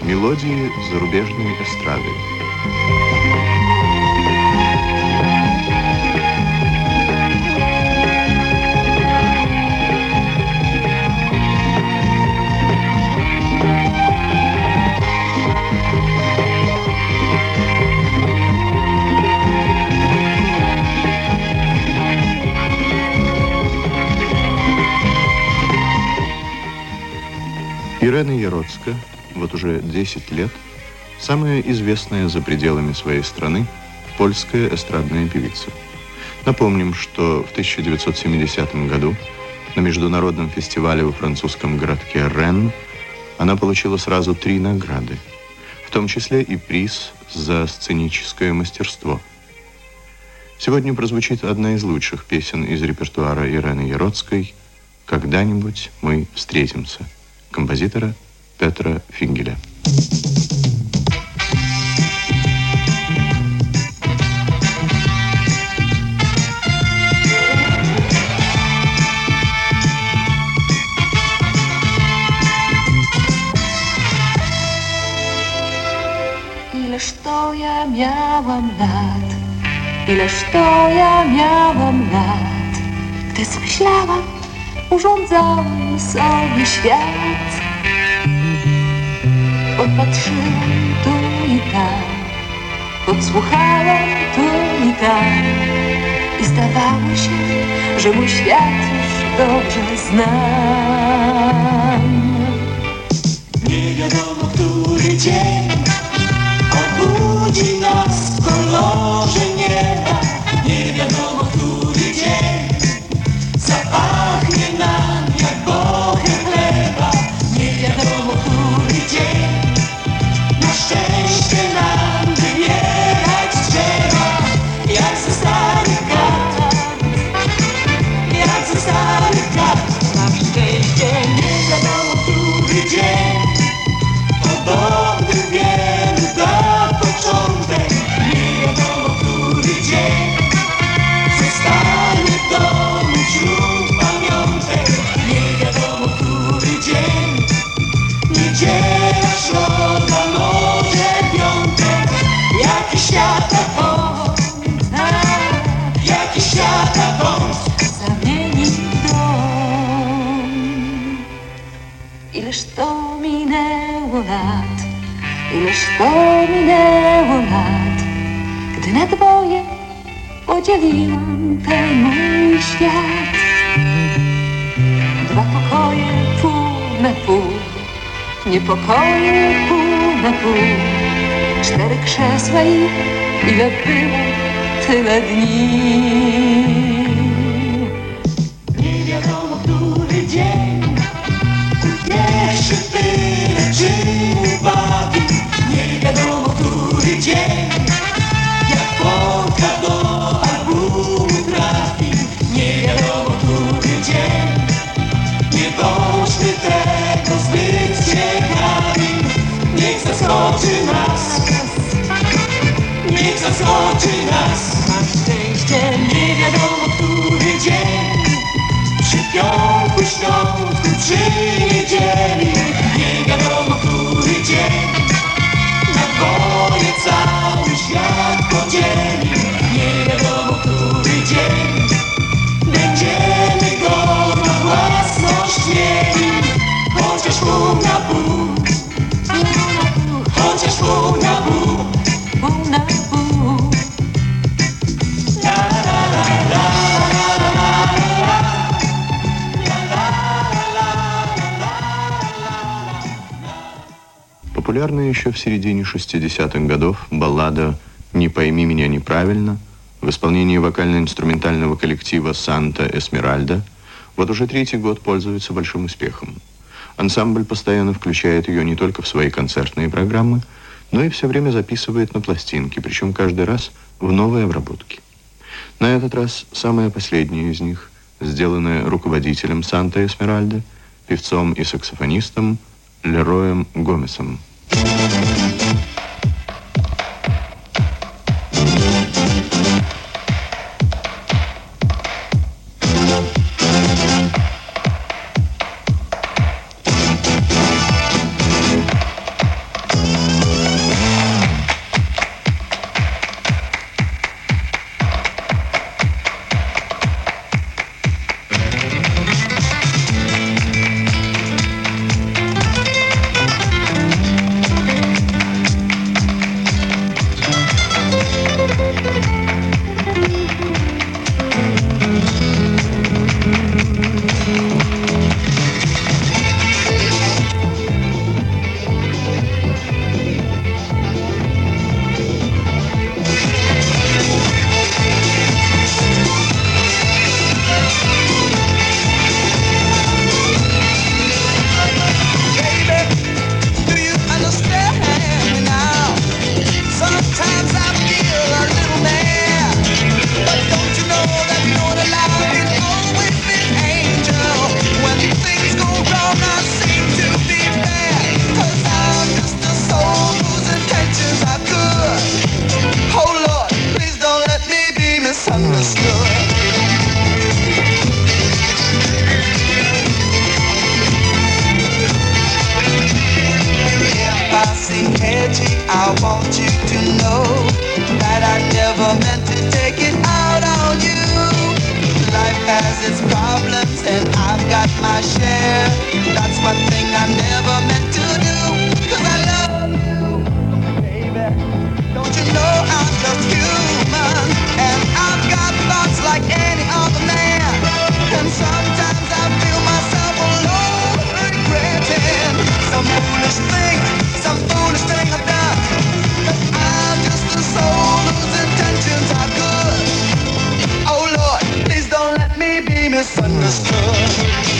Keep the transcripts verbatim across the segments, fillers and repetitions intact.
Мелодии зарубежной эстрады. Ирена Яроцка, вот уже десять лет, самая известная за пределами своей страны польская эстрадная певица. Напомним, что в тысяча девятьсот семидесятом году на международном фестивале во французском городке Ренн она получила сразу три награды, в том числе и приз за сценическое мастерство. Сегодня прозвучит одна из лучших песен из репертуара Ирены Яроцкой «Когда-нибудь мы встретимся» композитора Петра Фингеля. Ileż to ja miałam lat, ileż to ja miałam lat, gdy zmyślałam, urządzałam sobie świat. Podpatrzyłam tu i tam, podsłuchałam tu i tam i zdawało się, że mój świat już dobrze znam. Nie wiadomo, który dzień obudzi nas w kolorze nieba. Nie wiadomo, który dzień zapachnie nam jak bochem chleba. Nie wiadomo, który dzień na szczęście nam wybierać trzeba. Jak ze starych kart, jak ze starych kart. Na szczęście nie wiadomo, który dzień podobny wielu dat początek. Nie wiadomo, który dzień zostanie w domu wśród pamiątek. Nie wiadomo, który dzień, niedziela, środa, może piątek. Jaki świata bądź, jaki świata bądź zamieni w dom. Ileż to minęło lat, ileż to minęło lat, gdy na dwoje podzieliłam ten mój świat. Dwa pokoje pół na pół, niepokoje pół na pół. Cztery krzesła i ile było, tyle dni. Nie wiadomo, który dzień pierwszy tyle czynów bawi. Nie wiadomo, który dzień jak pąka do albumu trafi. Nie wiadomo, który dzień, nie bądźmy tego zbyt ciekawi. Niech zaskoczy nas, niech zaskoczy nas. Na szczęście nie wiadomo, który dzień przy piątku, świątku czy niedzieli. Nie wiadomo, który dzień na dwoje cały świat podzieli. Nie wiadomo, który dzień będziemy go na własność mieli. Chociaż pół na pół, chociaż pół na pół, pół na pół. La, la, la, la, la, la, la, la. Популярная еще в середине шестидесятых годов баллада «Не пойми меня неправильно» в исполнении вокально-инструментального коллектива «Санта Эсмеральда» вот уже третий год пользуется большим успехом. Ансамбль постоянно включает ее не только в свои концертные программы, но и все время записывает на пластинки, причем каждый раз в новой обработке. На этот раз самая последняя из них, сделанная руководителем «Санта Эсмеральда», певцом и саксофонистом Лероем Гомесом. Hetty, I want you to know that I never meant to take it out on you. Life has its problems and I've got my share. That's one thing I never meant to do, 'cause I love you, baby. Don't you know I'm just human, and I've got thoughts like any other man. And sometimes I feel myself alone, regretting some foolish thing, some foolish thing I've done. 'Cause I'm just a soul whose intentions are good. Oh Lord, please don't let me be misunderstood.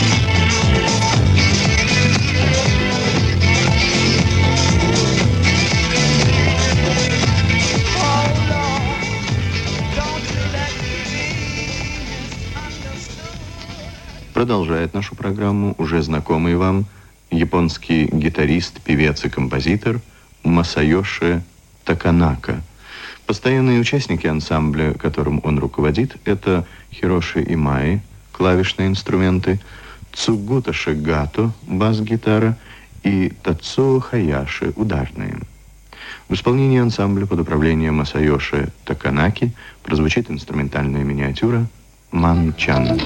Продолжает нашу программу уже знакомый вам японский гитарист, певец и композитор Масайоши Таканака. Постоянные участники ансамбля, которым он руководит, это Хироши Имаи, клавишные инструменты, Цугуташи Гато, бас-гитара и Тацуо Хаяши, ударные. В исполнении ансамбля под управлением Масайоши Таканаки прозвучит инструментальная миниатюра «Ман-чан».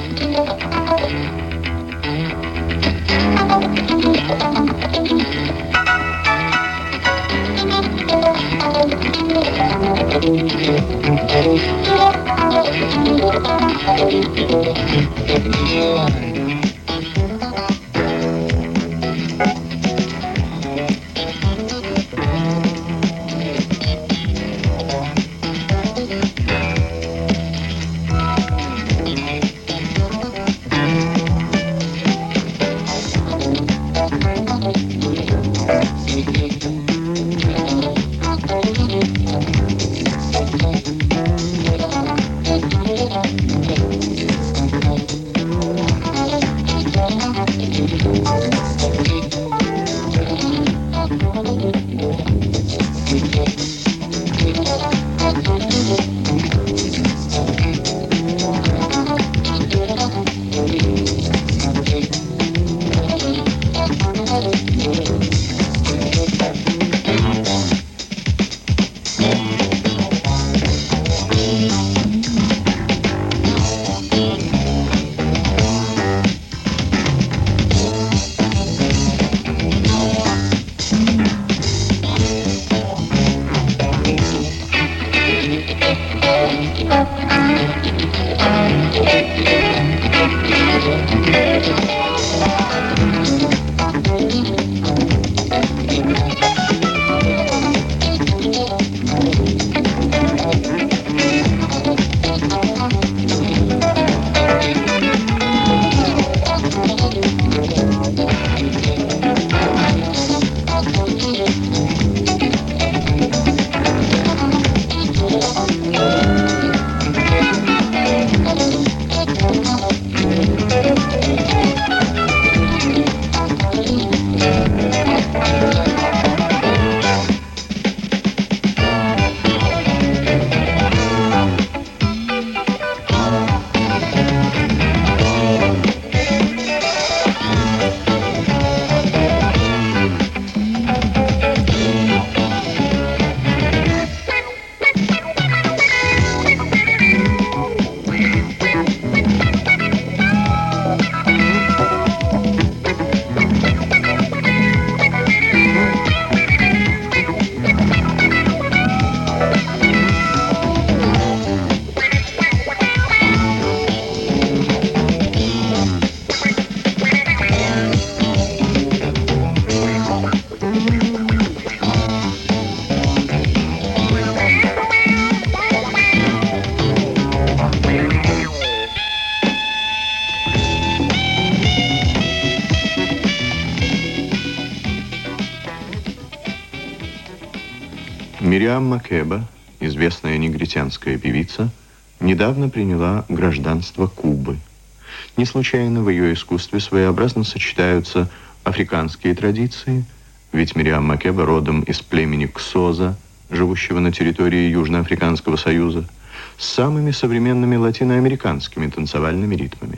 Мириам Макеба, известная негритянская певица, недавно приняла гражданство Кубы. Не случайно в ее искусстве своеобразно сочетаются африканские традиции, ведь Мириам Макеба родом из племени Ксоза, живущего на территории Южноафриканского союза, с самыми современными латиноамериканскими танцевальными ритмами.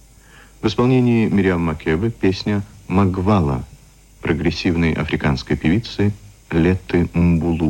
В исполнении Мириам Макебы песня «Магвала» прогрессивной африканской певицы Летты Мбулу.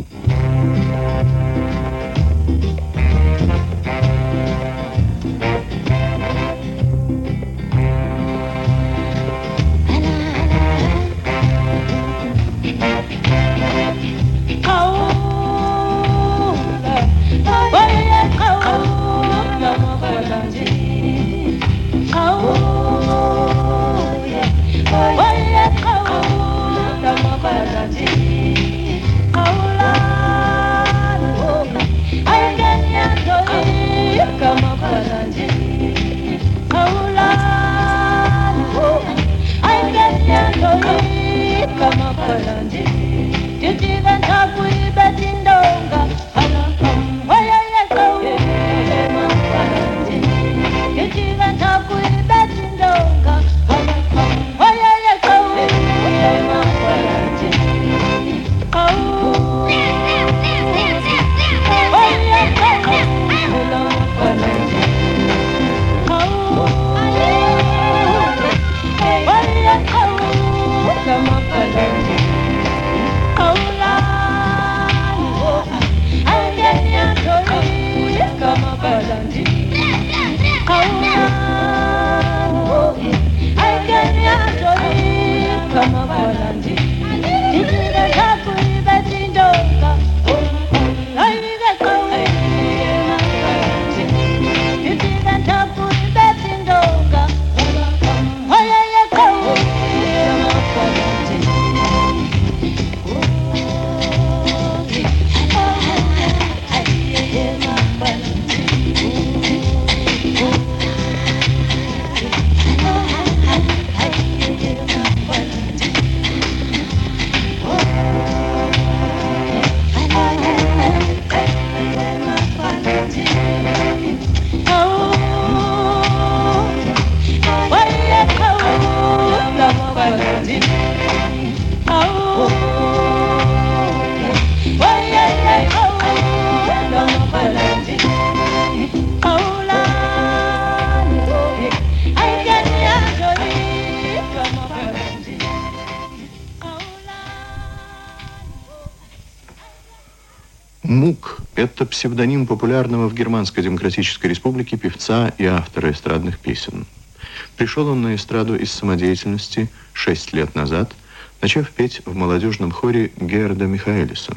Мук – это псевдоним популярного в Германской Демократической Республике певца и автора эстрадных песен. Пришел он на эстраду из самодеятельности шесть лет назад, начав петь в молодежном хоре Герда Михаэлиса.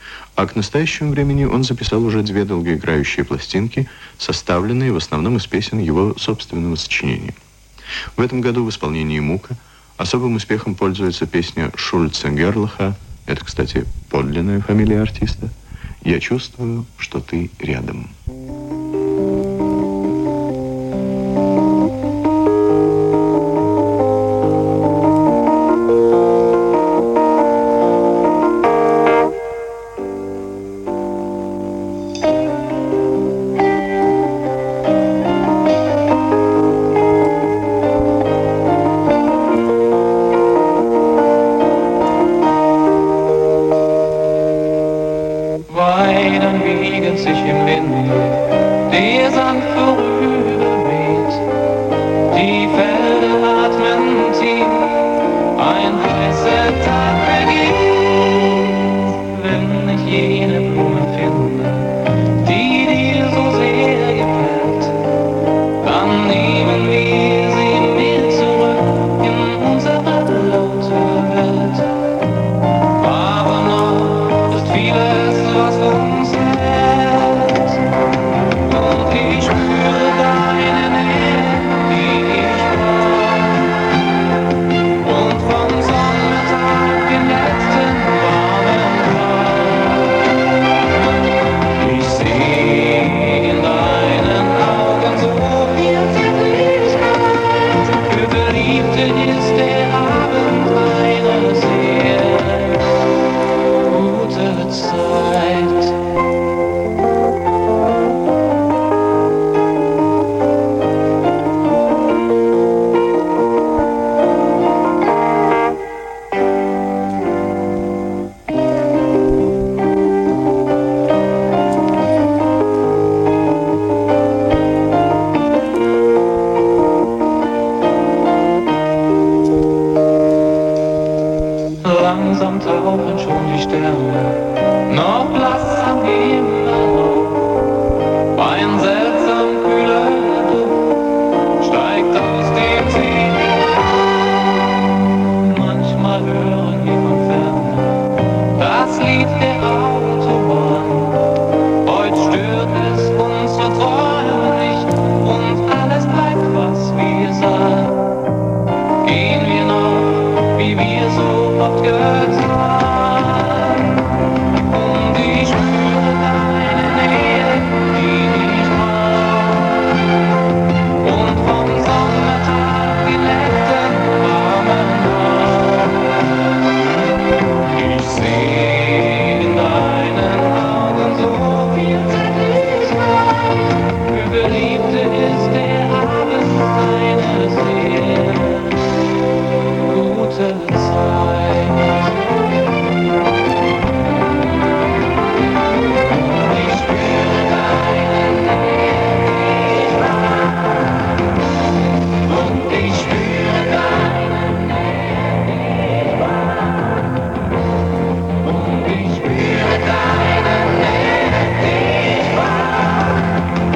А к настоящему времени он записал уже две долгоиграющие пластинки, составленные в основном из песен его собственного сочинения. В этом году в исполнении Мука особым успехом пользуется песня Шульца Герлаха, это, кстати, подлинная фамилия артиста, «Я чувствую, что ты рядом». Vom Sonntag, den letzten warmen Tag. langsam tauchen schon die Sterne noch blass am Himmel auf. Ein seltsam kühler Duft steigt aus dem See. Manchmal hören wir von ferne das Lied der Autobahn. Heute stört es unsere Träume nicht und alles bleibt, was wir sahen. Gehen wir noch, wie wir so oft getan. Und ich spüre deine Nähe, die ich mag. Und vom Sommertag die letzten warmen Tag. Ich seh in deinen Augen so viel Zärtlichkeit. Für Geliebte ist der Abend eine sehr gute Zeit. Ich spüre deine Nähe, ich mag. Und ich spüre deine Nähe, ich mag. Und ich spüre deine Nähe, ich mag.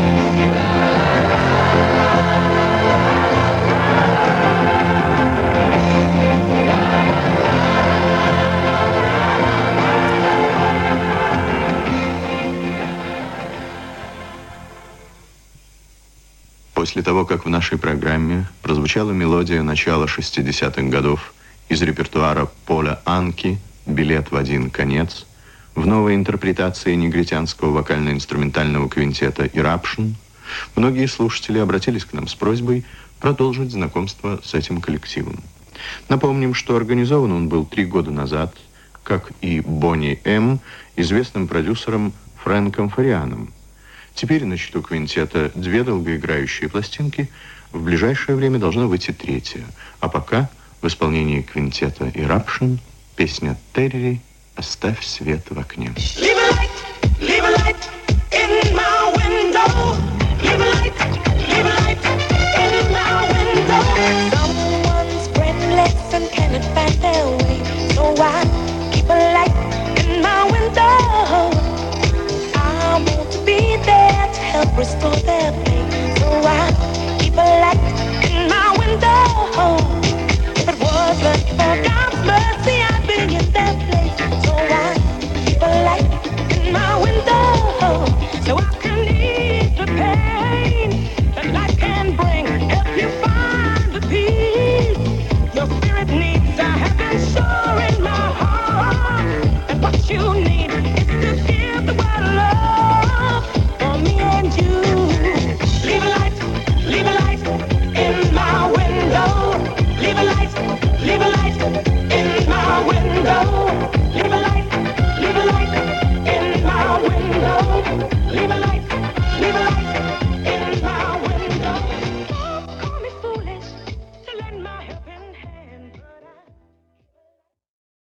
После того, как в нашей программе прозвучала мелодия начала шестидесятых годов из репертуара Поля Анки «Билет в один конец», в новой интерпретации негритянского вокально-инструментального квинтета «Eruption», многие слушатели обратились к нам с просьбой продолжить знакомство с этим коллективом. Напомним, что организован он был три года назад, как и Бонни М., известным продюсером Фрэнком Фарианом. Теперь на счету квинтета две долгоиграющие пластинки, в ближайшее время должна выйти третья. А пока в исполнении квинтета «Eruption» песня Терри «Оставь свет в окне». Restore their faith, so I keep a light in my window.